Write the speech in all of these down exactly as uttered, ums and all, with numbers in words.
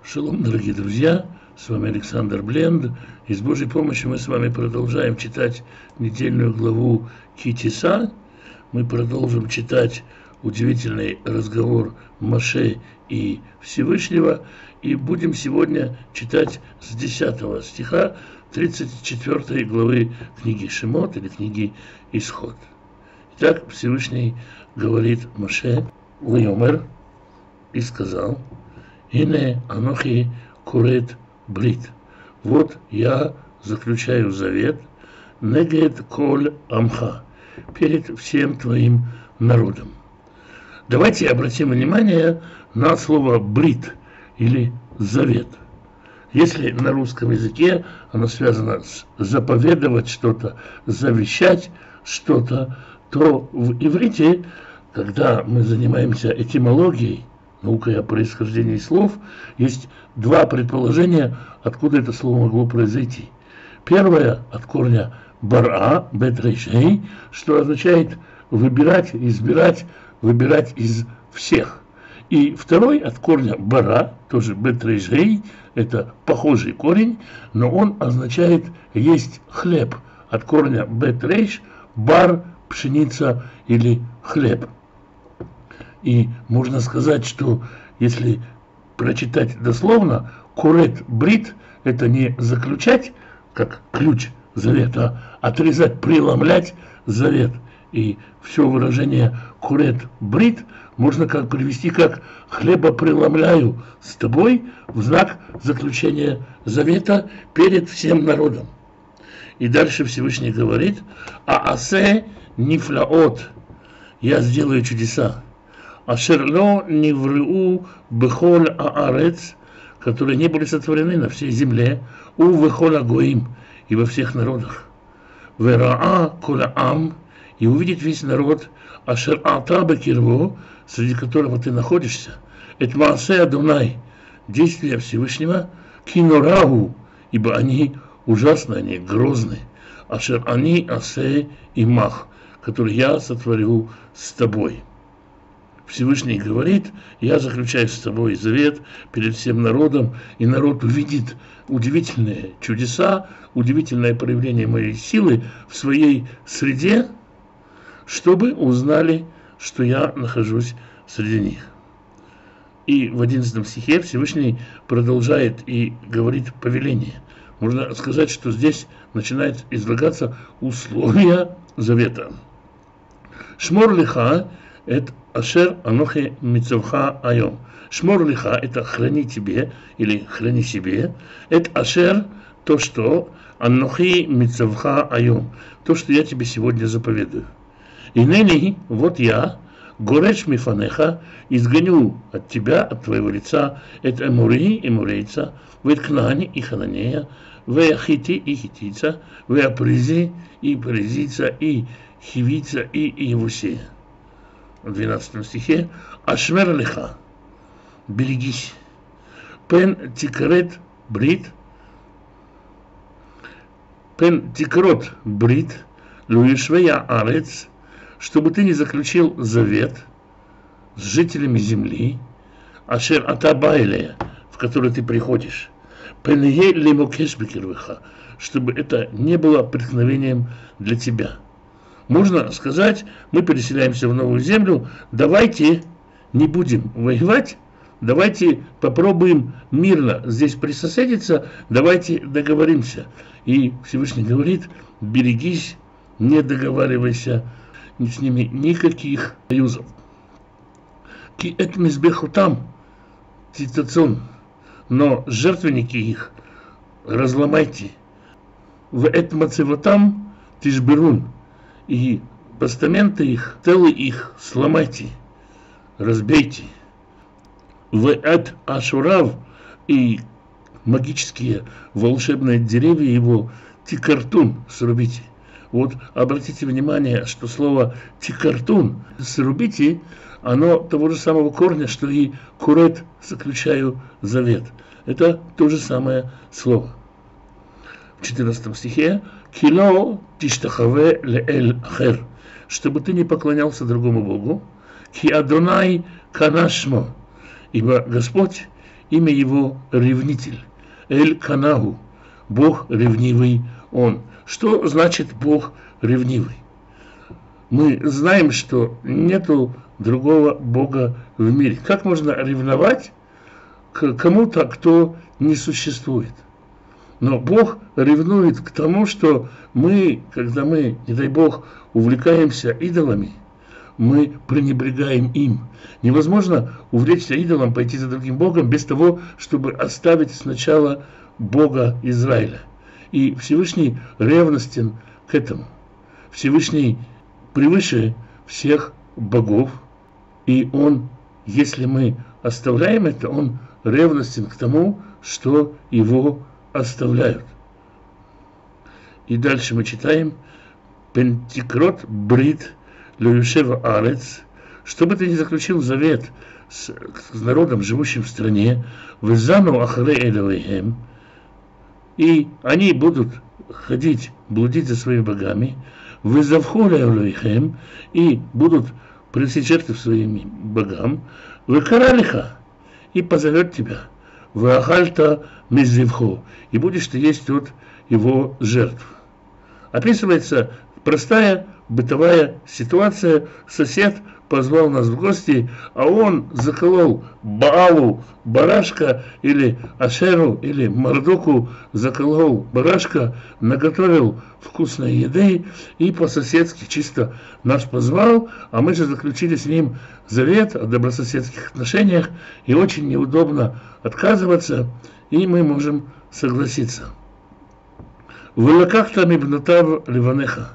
Шалом, дорогие друзья, с вами Александр Бленд, и с Божьей помощью мы с вами продолжаем читать недельную главу Ки-Тиса. Мы продолжим читать удивительный разговор Моше и Всевышнего, и будем сегодня читать с десятого стиха тридцать четвёртой главы книги Шемот или книги Исход. Итак, Всевышний говорит Моше: «Вайомер» и сказал: «Ине анохи курет брит». Вот я заключаю завет негед коль амха, перед всем твоим народом. Давайте обратим внимание на слово брит или завет. Если на русском языке оно связано с заповедовать что-то, завещать что-то, то в иврите, когда мы занимаемся этимологией, наукой о происхождении слов, есть два предположения, откуда это слово могло произойти. Первое от корня бара, бет рейшей, что означает выбирать, избирать, выбирать из всех. И второй от корня бара, тоже бет рейшей, это похожий корень, но он означает есть хлеб. От корня бет рейш, бар, пшеница или хлеб. И можно сказать, что если прочитать дословно, курет брит – это не заключать, как ключ завета, а отрезать, преломлять завет. И все выражение курет брит можно как привести как хлеба преломляю с тобой в знак заключения завета перед всем народом. И дальше Всевышний говорит: а асе нифлаот, я сделаю чудеса. Ашерло невру бехоль аарец, которые не были сотворены на всей земле, у вехоля гоим, и во всех народах. Вераа коля ам, и увидит весь народ, ашер ата бекирво, среди которого ты находишься, эт маасе Адонай, действия Всевышнего, кинорагу, ибо они ужасны, они грозны, ашер ани асе имах, который я сотворю с тобой. Всевышний говорит: я заключаю с тобой завет перед всем народом, и народ увидит удивительные чудеса, удивительное проявление моей силы в своей среде, чтобы узнали, что я нахожусь среди них. И в одиннадцатом стихе Всевышний продолжает и говорит повеление. Можно сказать, что здесь начинает излагаться условия завета. Шмор лиха – это ашер анохи мицавха айом. Шмор лиха – это храни тебе или храни себе. Это ашер – то, что анохи мицавха айом, то, что я тебе сегодня заповедую. И ныне вот я, гореш мифанеха, изгоню от тебя, от твоего лица, это эмури и мурейца, вет кнани и хананея, ве хити и хитица, ве апризи и паризица, и хивица и иевусея. В двенадцатом стихе: ашмер лиха, берегись, пен тикрет брит, пен тикрот брит, луишвея арец, чтобы ты не заключил завет с жителями земли, ашер атабайлея, в который ты приходишь, пенее лемокеш бекирвеха, чтобы это не было преткновением для тебя. Можно сказать: мы переселяемся в новую землю, давайте не будем воевать, давайте попробуем мирно здесь присоседиться, давайте договоримся. И Всевышний говорит: берегись, не договаривайся с ними никаких союзов. Ки эт мизбеху там, цитацион, но жертвенники их разломайте. В эт мацевотам тишберун, и постаменты их, телы их сломайте, разбейте. В эт ашурав, и магические волшебные деревья его тикартун срубите. Вот обратите внимание, что слово тикартун, срубите, оно того же самого корня, что и курет, заключаю завет. Это то же самое слово. В четырнадцатом стихе: кило тиштахаве леэль ахер, чтобы ты не поклонялся другому Богу, ки Адонай канашмо, ибо Господь имя его ревнитель. Эль Канагу, Бог ревнивый он. Что значит Бог ревнивый? Мы знаем, что нету другого Бога в мире. Как можно ревновать к кому-то, кто не существует? Но Бог ревнует к тому, что мы, когда мы, не дай Бог, увлекаемся идолами, мы пренебрегаем им. Невозможно увлечься идолом, пойти за другим Богом, без того, чтобы оставить сначала Бога Израиля. И Всевышний ревностен к этому. Всевышний превыше всех богов, и Он, если мы оставляем это, Он ревностен к тому, что Его оставляют. И дальше мы читаем: «Пентикрот брит леюшева арец», чтобы ты не заключил завет с, с народом, живущим в стране, «Везану ахаре элевейхем», и они будут ходить, блудить за своими богами, «Везавху элевейхем», и будут приносить жертвы своим богам, «Векаралиха», и позовет тебя, «Веахальта мизивху», и будешь ты есть от его жертв. Описывается простая бытовая ситуация. Сосед позвал нас в гости, а он заколол Баалу барашка, или Ашеру, или Мардуку заколол барашка, наготовил вкусной еды и по-соседски чисто нас позвал, а мы же заключили с ним завет о добрососедских отношениях, и очень неудобно отказываться, и мы можем согласиться. «Вылакахта мибнатав ливанеха»,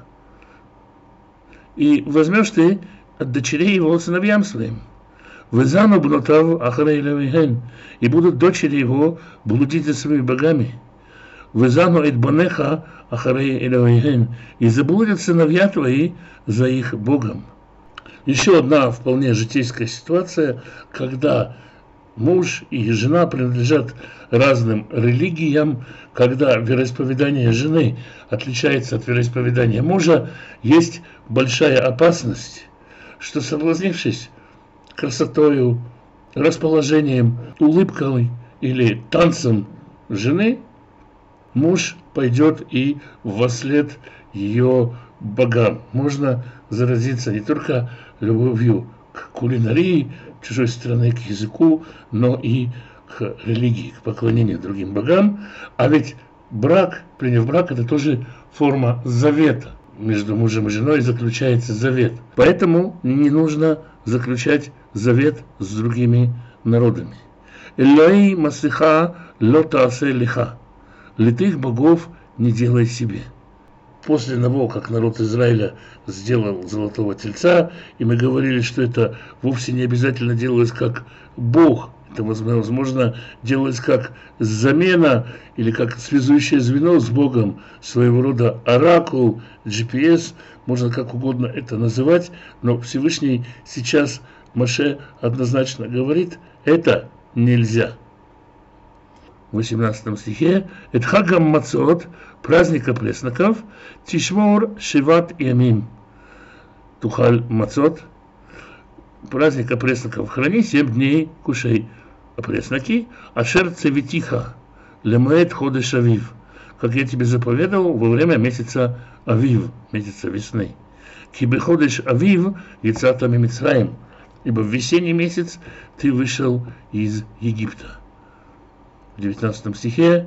и возьмешь ты от дочерей его сыновьям своим. «Везану бнотав ахарей левихен», и будут дочери его блудить за своими богами. «Везану эдбанеха ахарей левихен», и заблудят сыновья твои за их Богом. Еще одна вполне житейская ситуация, когда муж и жена принадлежат разным религиям, когда вероисповедание жены отличается от вероисповедания мужа, есть большая опасность, что, соблазнившись красотою, расположением, улыбкой или танцем жены, муж пойдет и вслед ее богам. Можно заразиться не только любовью к кулинарии чужой страны, к языку, но и к религии, к поклонению другим богам. А ведь брак, приняв брак, это тоже форма завета. Между мужем и женой заключается завет. Поэтому не нужно заключать завет с другими народами. «Эллой масиха лотасе лиха», литых богов не делай себе. После того, как народ Израиля сделал золотого тельца, и мы говорили, что это вовсе не обязательно делалось как Бог, это, возможно, делалось как замена или как связующее звено с Богом, своего рода оракул, джи пи эс, можно как угодно это называть, но Всевышний сейчас Моше однозначно говорит, это нельзя. В восемнадцатом стихе: «Эт хагам мацот», праздника пресноков, тишмор шиват ямим, тухаль мацот, праздника пресноков храни, семь дней кушай пресноки, ашер цевитиха лемеет ходеш авив, как я тебе заповедовал во время месяца авив, месяца весны. Кибе ходеш авив яцата мимицраим, ибо в весенний месяц ты вышел из Египта. В девятнадцатом стихе: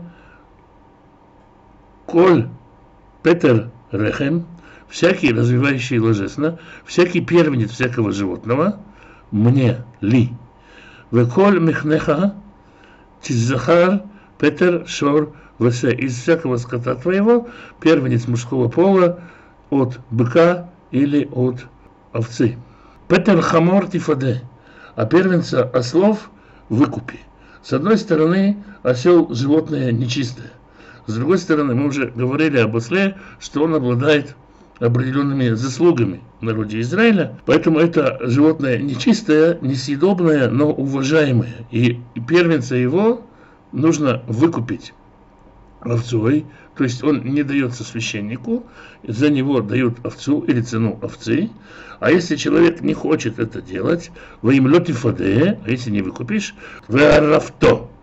«Коль петер рехем», всякий развивающий ложесно, всякий первенец всякого животного, мне ли. «Веколь михнеха тиззахар петер шор весе», из всякого скота твоего, первенец мужского пола, от быка или от овцы. «Петер хамор тифаде», а первенца ослов выкупи. С одной стороны, осел – животное нечистое. С другой стороны, мы уже говорили об осле, что он обладает определенными заслугами в народе Израиля. Поэтому это животное нечистое, несъедобное, но уважаемое. И первенца его нужно выкупить овцой, то есть он не дается священнику, за него дают овцу или цену овцы. А если человек не хочет это делать, во имя лотифаде, а если не выкупишь, веарафто,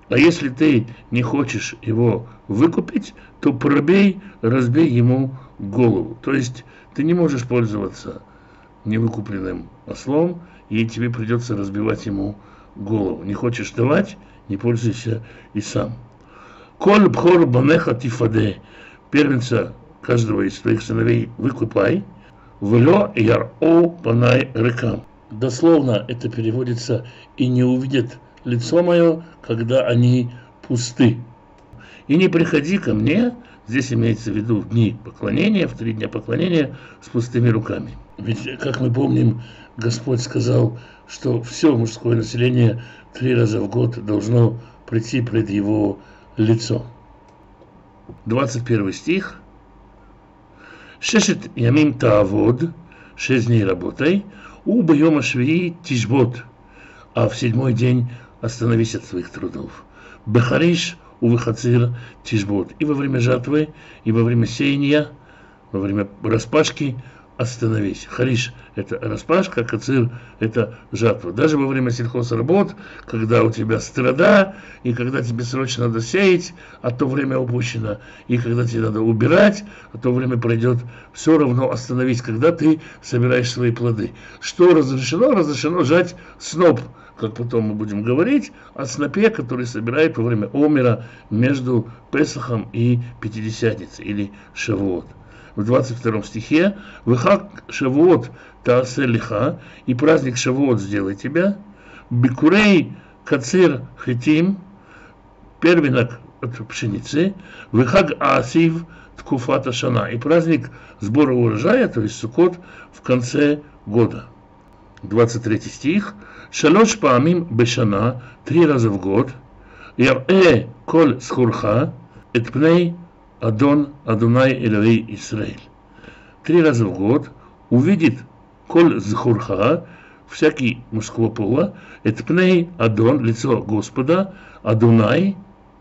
А если ты не хочешь его выкупить, то пробей, разбей ему голову. То есть ты не можешь пользоваться невыкупленным ослом, и тебе придется разбивать ему голову. Не хочешь давать, не пользуйся и сам. Коль бхор банеха тифаде, первенца каждого из твоих сыновей выкупай, влё яр-о панай рекам. Дословно это переводится «и не увидят лицо мое, когда они пусты». И не приходи ко мне, здесь имеется в виду в дни поклонения, в три дня поклонения, с пустыми руками. Ведь, как мы помним, Господь сказал, что все мужское население три раза в год должно прийти пред его лицо. двадцать первый стих. Шешет ямим таавод, шесть дней работай, у бьема швии тишбот, а в седьмой день остановись от своих трудов. Бехариш у выхацир тишбот. И во время жатвы, и во время сеяния, во время распашки остановись. Хариш – это распашка, кацир – это жатва. Даже во время сельхозработ, когда у тебя страда, и когда тебе срочно надо сеять, а то время упущено, и когда тебе надо убирать, а то время пройдет, все равно остановись, когда ты собираешь свои плоды. Что разрешено? Разрешено жать сноп, как потом мы будем говорить, о снопе, который собирает во время омера между Песахом и Пятидесятницей, или Шавуот. В двадцать втором стихе «Вехак Шавуот таасе лиха», и праздник Шавуот сделай тебя, «Бикурей кацир хитим», первенок от пшеницы, «Вехак аасив ткуфата шана», и праздник сбора урожая, то есть Суккот, в конце года. двадцать третий стих «Шалош паамим бешана», три раза в год, «Яр-э коль схурха, этпней Адон Адунай Элоэй Исраэль». Три раза в год увидит коль зхурха, всякий мужского пола, этпней Адон, лицо Господа, Адунай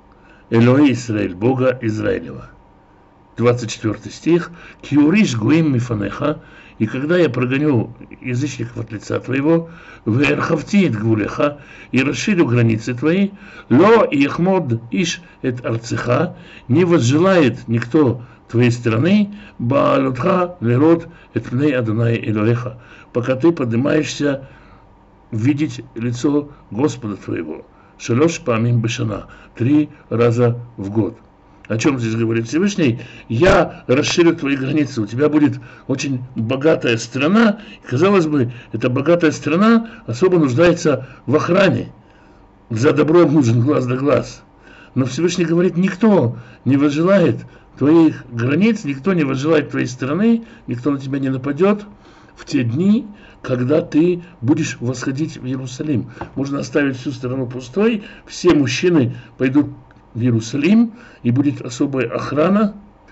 Элоэй Исраэль, Бога Израилева. двадцать четвёртый стих. Киуриш гуим мифанеха, и когда я прогоню язычников от лица твоего, вэрхавтит гвулеха, и расширю границы твои, ло яхмод иш эт арцеха, не возжелает никто твоей страны, баалутха лерот эт пней Адонай Элоэха, пока ты поднимаешься видеть лицо Господа твоего. Шалош памим бешана, три раза в год. О чем здесь говорит Всевышний? Я расширю твои границы, у тебя будет очень богатая страна. Казалось бы, эта богатая страна особо нуждается в охране. За добром нужен глаз да глаз. Но Всевышний говорит, никто не возжелает твоих границ, никто не возжелает твоей страны, никто на тебя не нападет в те дни, когда ты будешь восходить в Иерусалим. Можно оставить всю страну пустой, все мужчины пойдут в Иерусалим, и будет особая охрана,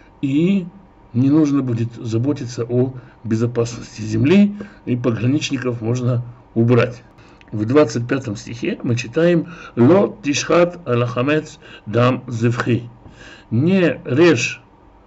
и не нужно будет заботиться о безопасности земли, и пограничников можно убрать. В двадцать пятом стихе мы читаем «Ло тишхат алахамец дам зевхи». Не режь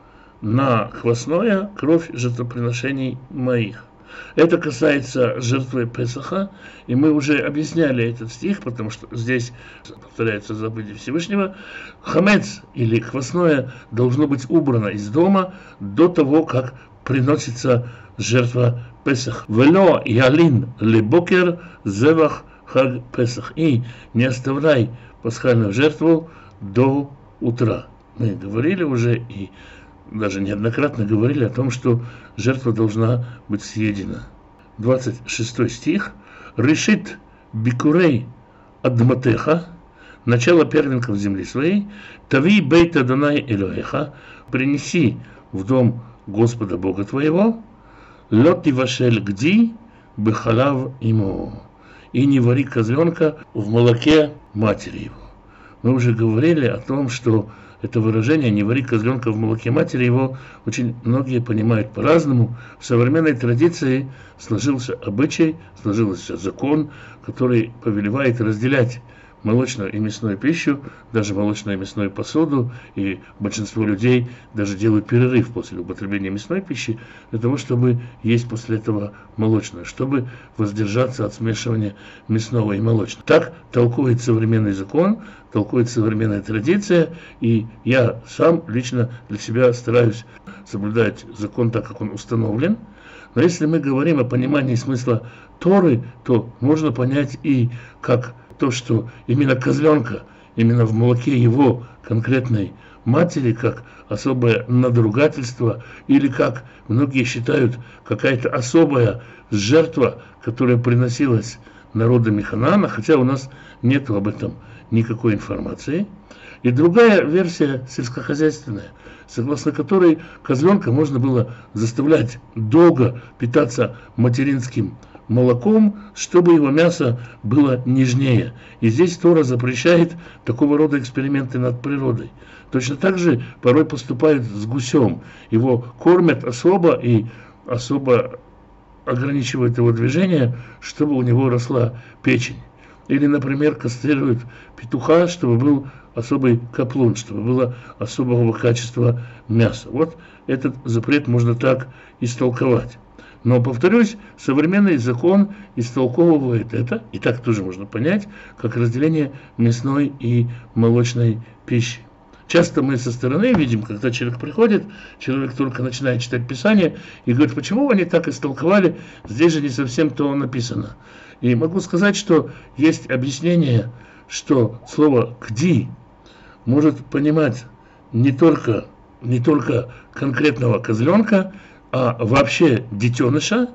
на хвостное кровь жертвоприношений моих. Это касается жертвы Песаха, и мы уже объясняли этот стих, потому что здесь повторяется заповеди Всевышнего. Хамец или хвостное должно быть убрано из дома до того, как приносится жертва Песах. Вело ялин лебокер зевах хаг Песах. И не оставляй пасхальную жертву до утра. Мы говорили уже и даже неоднократно говорили о том, что жертва должна быть съедена. двадцать шестой стих. Решит бикурей адматеха, начало первенков земли своей, тави бейт Адонай Элоэха, принеси в дом Господа Бога твоего, лоти вашель гди бехалав имо, и не вари козленка в молоке матери его. Мы уже говорили о том, что это выражение «не вари козленка в молоке матери» его очень многие понимают по-разному. В современной традиции сложился обычай, сложился закон, который повелевает разделять молочную и мясную пищу, даже молочную и мясную посуду, и большинство людей даже делают перерыв после употребления мясной пищи для того, чтобы есть после этого молочную, чтобы воздержаться от смешивания мясного и молочного. Так толкует современный закон, толкует современная традиция, и я сам лично для себя стараюсь соблюдать закон так, как он установлен. Но если мы говорим о понимании смысла Торы, то можно понять и как то, что именно козленка, именно в молоке его конкретной матери, как особое надругательство, или как многие считают какая-то особая жертва, которая приносилась народами Ханаана, хотя у нас нет об этом никакой информации. И другая версия сельскохозяйственная, согласно которой козленка можно было заставлять долго питаться материнским молоком, чтобы его мясо было нежнее. И здесь Тора запрещает такого рода эксперименты над природой. Точно так же порой поступают с гусем. Его кормят особо и особо ограничивают его движение, чтобы у него росла печень. Или, например, кастрируют петуха, чтобы был особый каплун, чтобы было особого качества мяса. Вот этот запрет можно так истолковать. Но, повторюсь, современный закон истолковывает это, и так тоже можно понять, как разделение мясной и молочной пищи. Часто мы со стороны видим, когда человек приходит, человек только начинает читать Писание и говорит, почему они так истолковали, здесь же не совсем то написано. И могу сказать, что есть объяснение, что слово «кди» может понимать не только, не только конкретного козленка, а вообще детеныша,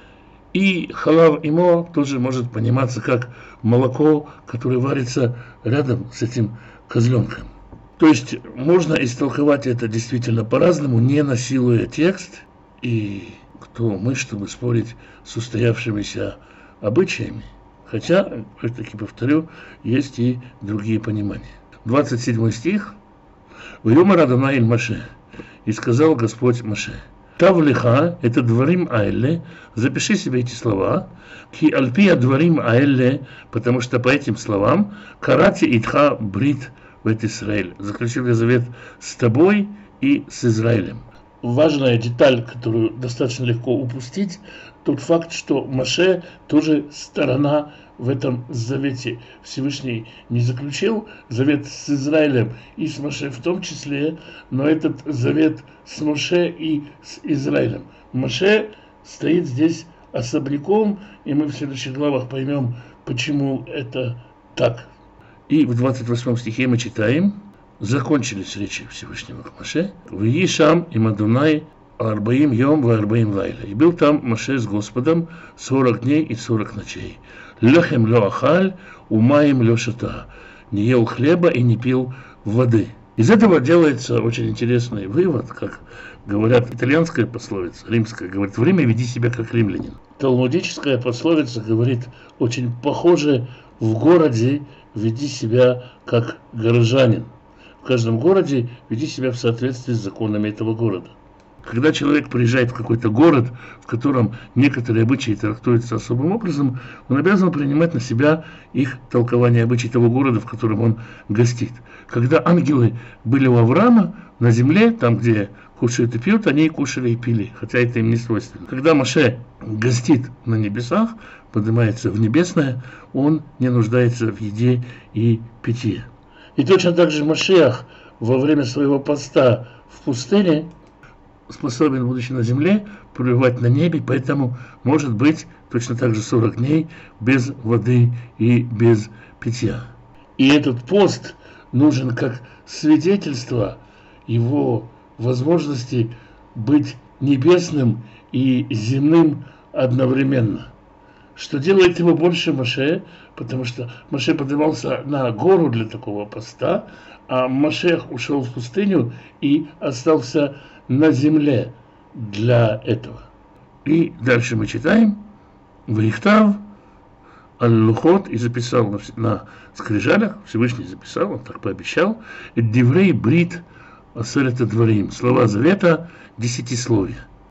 и халав имо тоже может пониматься как молоко, которое варится рядом с этим козленком. То есть можно истолковать это действительно по-разному, не насилуя текст, и кто мы, чтобы спорить с устоявшимися обычаями. Хотя, опять-таки повторю, есть и другие понимания. двадцать седьмой стих. «Вьомар Адонай эль Моше, и сказал Господь Моше, Тавлиха, это дворим аэлле, запиши себе эти слова, ки альпия дворим аэлле, потому что по этим словам, карати итха брит вет Исраэль, заключил я завет с тобой и с Израилем». Важная деталь, которую достаточно легко упустить, тот факт, что Моше тоже сторона в этом завете. Всевышний не заключил завет с Израилем и с Моше в том числе, но этот завет с Моше и с Израилем. Моше стоит здесь особняком, и мы в следующих главах поймем, почему это так. И в двадцать восьмом стихе мы читаем, закончились речи Всевышнего к Моше, «Вии шам им Адунай арбаим йом ва арбаим лайла». И был там Моше с Господом сорок дней и сорок ночей. «Лехем ло ахаль, умаем ло шата». Не ел хлеба и не пил воды. Из этого делается очень интересный вывод, как говорят итальянская пословица, римская, говорит, время веди себя как римлянин. Талмудическая пословица говорит, очень похоже, в городе веди себя как горожанин. В каждом городе веди себя в соответствии с законами этого города. Когда человек приезжает в какой-то город, в котором некоторые обычаи трактуются особым образом, он обязан принимать на себя их толкование обычаев того города, в котором он гостит. Когда ангелы были у Авраама на земле, там, где кушают и пьют, они и кушали и пили, хотя это им не свойственно. Когда Моше гостит на небесах, поднимается в небесное, он не нуждается в еде и питье. И точно так же Машиах во время своего поста в пустыне способен, будучи на земле, пребывать на небе, поэтому может быть точно так же сорок дней без воды и без питья. И этот пост нужен как свидетельство его возможности быть небесным и земным одновременно. Что делает его больше Моше, потому что Моше поднимался на гору для такого поста, а Машиах ушел в пустыню и остался на земле для этого. И дальше мы читаем, «Ваихтав аль-лухот», и записал на, на скрижалях, Всевышний записал, он так пообещал, «Диврей брит асерета дворим», слова завета десятисловия.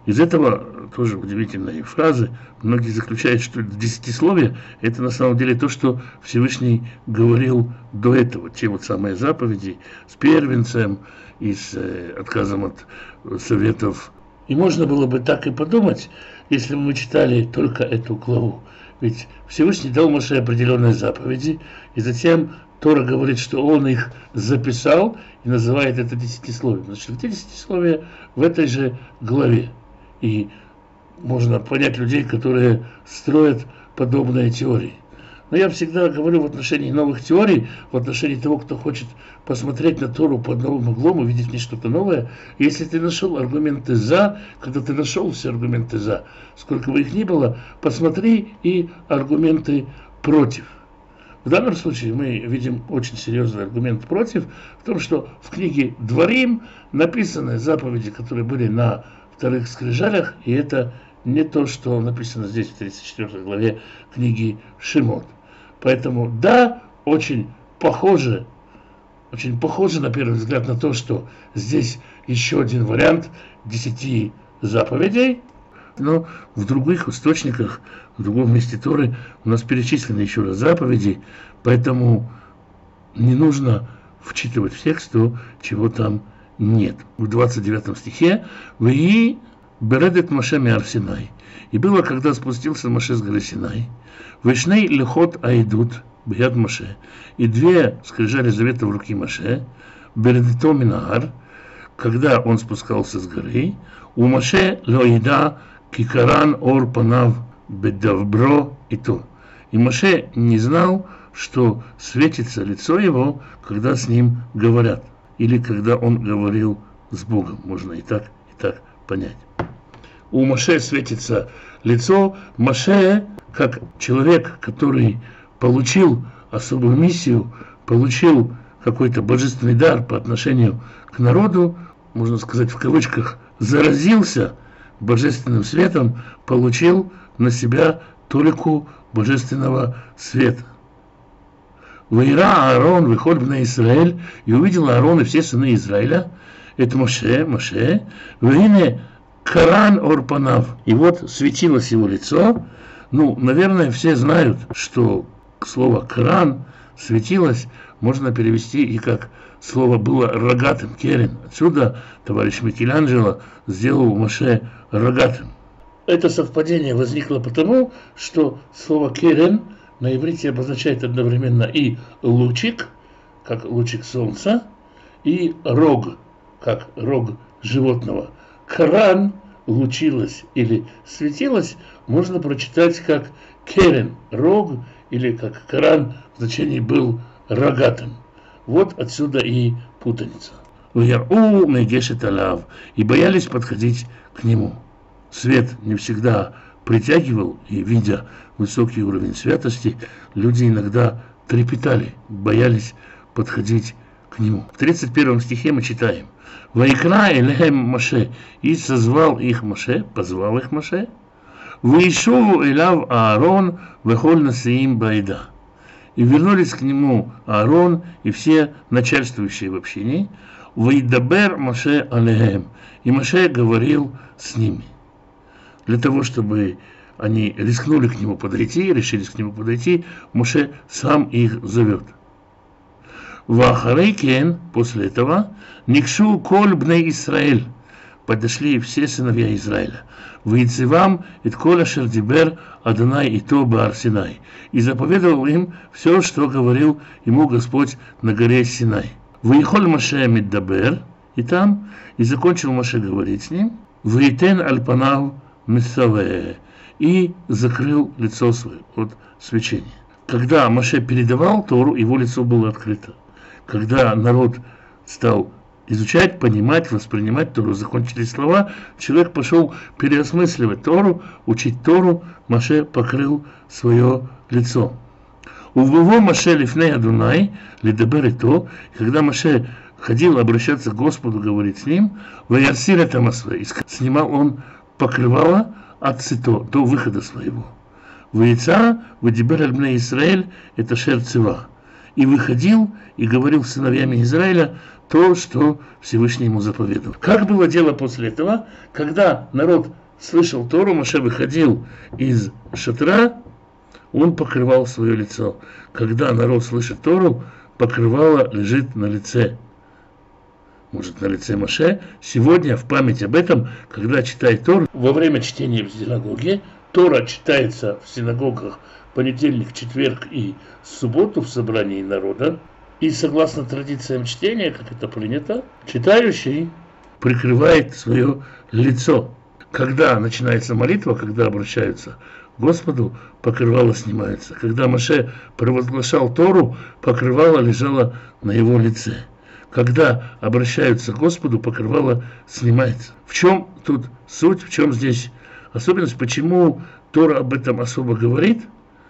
Из этого тоже удивительные фразы. Многие заключают, что десятисловие – это на самом деле то, что Всевышний говорил до этого. Те вот самые заповеди с первенцем и с э, отказом от советов. И можно было бы так и подумать, если бы мы читали только эту главу. Ведь Всевышний дал Моше определенные заповеди, и затем Тора говорит, что он их записал и называет это десятисловием. Значит, где десятисловие в этой же главе? И можно понять людей, которые строят подобные теории. Но я всегда говорю в отношении новых теорий, в отношении того, кто хочет посмотреть на Тору под новым углом, увидеть в ней что-то новое. Если ты нашел аргументы «за», когда ты нашел все аргументы «за», сколько бы их ни было, посмотри и аргументы «против». В данном случае мы видим очень серьезный аргумент против в том, что в книге «Дворим» написаны заповеди, которые были на вторых скрижалях, и это не то, что написано здесь в тридцать четвёртой главе книги Шимот. Поэтому да, очень похоже, очень похоже на первый взгляд на то, что здесь еще один вариант десяти заповедей, но в других источниках, в другом месте Торы у нас перечислены еще раз заповеди, поэтому не нужно вчитывать в текст то, чего там нет. В двадцать девятом стихе «Вии бередет Моше миар Синай». И было, когда спустился Моше с горы Синай, «Вишней лехот аидут бьяд Моше». И две скрижали завета в руки Моше, «Бередето минагар», когда он спускался с горы, «У Моше лоида кикаран ор панав бедавбро и то». И Моше не знал, что светится лицо его, когда с ним говорят, или когда он говорил с Богом. Можно и так, и так понять. У Моше светится лицо. Моше, как человек, который получил особую миссию, получил какой-то божественный дар по отношению к народу, можно сказать в кавычках, заразился божественным светом, получил на себя толику божественного света. «Ваира Аарон выход на Израиль», и увидел Аарон и все сыны Израиля, это Моше, Моше, «Ваине Каран Орпанав». И вот светилось его лицо. Ну, наверное, все знают, что слово «каран» светилось можно перевести и как слово было рогатым, керен. Отсюда товарищ Микеланджело сделал Моше рогатым. Это совпадение возникло потому, что слово керен на иврите обозначает одновременно и лучик, как лучик солнца, и рог, как рог животного. Каран, лучилась или светилась, можно прочитать как керен, рог, или как каран в значении был рогатым. Вот отсюда и путаница. «Ваяу мегешет алав», и боялись подходить к нему. Свет не всегда притягивал, и, видя высокий уровень святости, люди иногда трепетали, боялись подходить к нему. В тридцать первом стихе мы читаем: «Ваикра элехем Моше», и созвал их Моше, позвал их Моше, «Ваишову элав Аарон вехоль насеим байда». И вернулись к нему Аарон и все начальствующие в общине, «Ваидабер Моше алехем», и Моше говорил с ними. Для того, чтобы они рискнули к нему подойти, решились к нему подойти, Моше сам их зовет. «Вахарейкен», после этого, «Никшу коль бней Исраэль», подошли все сыновья Израиля. «Вейцевам ит коля шердибер Адонай и то баар Синай», и заповедовал им все, что говорил ему Господь на горе Синай. «Вейхоль Моше миддабер», и там, и закончил Моше говорить с ним, «Вейтен альпанав миссаве», и закрыл лицо свое от свечения. Когда Моше передавал Тору, его лицо было открыто. Когда народ стал изучать, понимать, воспринимать Тору, закончились слова, человек пошел переосмысливать Тору, учить Тору, Моше покрыл свое лицо. «Увово Моше лифней Адунай лидабер и то», когда Моше ходил обращаться к Господу, говорить с ним, «Ваясир это масве», снимал он покрывало от цито, до выхода своего. «Ваяца, вадибер аль бней Исраэль», это шер цива. и выходил и говорил с сыновьями Израиля то, что Всевышний ему заповедовал. Как было дело после этого? Когда народ слышал Тору, Моше выходил из шатра, он покрывал свое лицо. Когда народ слышит Тору, покрывало лежит на лице. Может, на лице Моше. Сегодня в память об этом, когда читает Тору, во время чтения в синагоге, Тора читается в синагогах понедельник, четверг и субботу в собрании народа. И согласно традициям чтения, как это принято, читающий прикрывает свое лицо. Когда начинается молитва, когда обращаются к Господу, покрывало снимается. Когда Моше провозглашал Тору, покрывало лежало на его лице. Когда обращаются к Господу, покрывало снимается. В чем тут суть, в чем здесь особенность, почему Тора об этом особо говорит?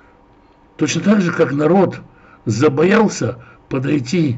Точно так же, как народ забоялся подойти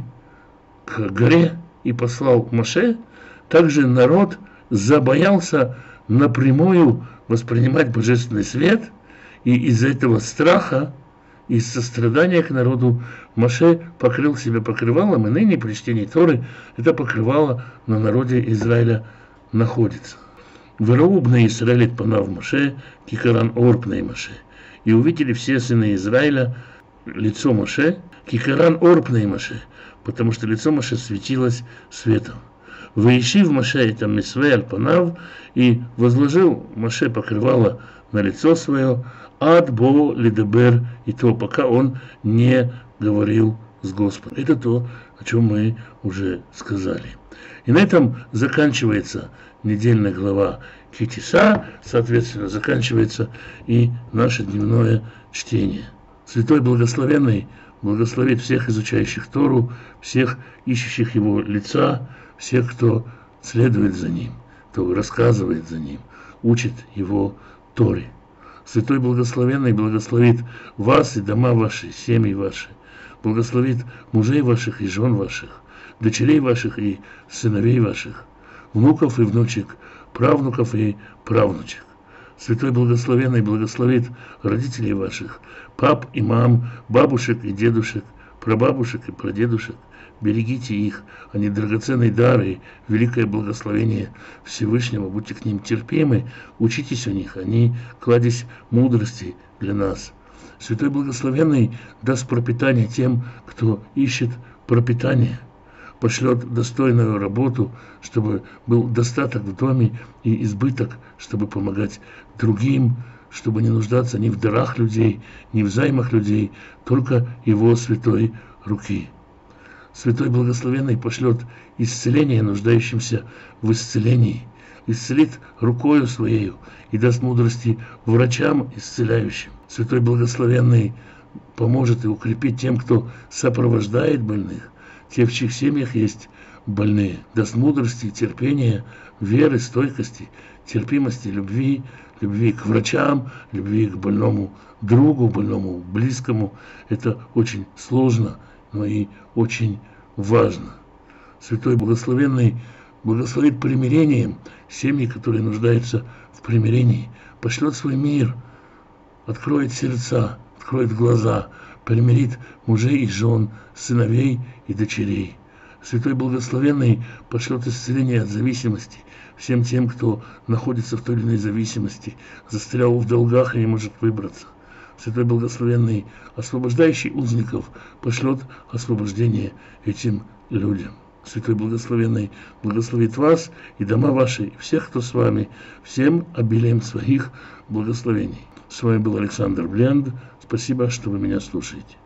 к горе и послал Моше, также народ забоялся напрямую воспринимать божественный свет, и из-за этого страха, из сострадания к народу Моше покрыл себя покрывалом, и ныне при чтении Торы это покрывало на народе Израиля находится. «Вырау бней Исраэль эт панав Моше, кикаран ор пней Моше». И увидели все сыны Израиля лицо Моше, кикаран ор пней Моше, потому что лицо Моше светилось светом. «Ваишив Моше это мисвей аль панав», и возложил Моше покрывало на лицо свое, ад бо лидебер, и то, пока он не говорил с Господом. Это то, о чем мы уже сказали. И на этом заканчивается недельная глава Ки-Тиса, соответственно, заканчивается и наше дневное чтение. Святой Благословенный благословит всех изучающих Тору, всех ищущих его лица, всех, кто следует за ним, кто рассказывает за ним, учит его Торе. Святой Благословенный благословит вас и дома ваши, семьи ваши, благословит мужей ваших и жен ваших, дочерей ваших и сыновей ваших, внуков и внучек, правнуков и правнучек. Святой Благословенный благословит родителей ваших, пап и мам, бабушек и дедушек, прабабушек и прадедушек. Берегите их, они драгоценные дары и великое благословение Всевышнего. Будьте к ним терпимы, учитесь у них, они кладезь мудрости для нас. Святой Благословенный даст пропитание тем, кто ищет пропитание, пошлет достойную работу, чтобы был достаток в доме и избыток, чтобы помогать другим, чтобы не нуждаться ни в дарах людей, ни в займах людей, только его святой руки. Святой Благословенный пошлет исцеление нуждающимся в исцелении, исцелит рукою своею и даст мудрости врачам исцеляющим. Святой Благословенный поможет и укрепит тем, кто сопровождает больных, те, в чьих семьях есть больные, даст мудрости, терпения, веры, стойкости, терпимости, любви, любви к врачам, любви к больному другу, больному близкому. Это очень сложно, но и очень важно. Святой Благословенный благословит примирением семьи, которые нуждаются в примирении, пошлет свой мир, откроет сердца, откроет глаза, примирит мужей и жен, сыновей и дочерей. Святой Благословенный пошлет исцеление от зависимости всем тем, кто находится в той или иной зависимости, застрял в долгах и не может выбраться. Святой Благословенный, освобождающий узников, пошлет освобождение этим людям. Святой Благословенный благословит вас и дома ваши, и всех, кто с вами, всем обилием своих благословений. С вами был Александр Бленд. Спасибо, что вы меня слушаете.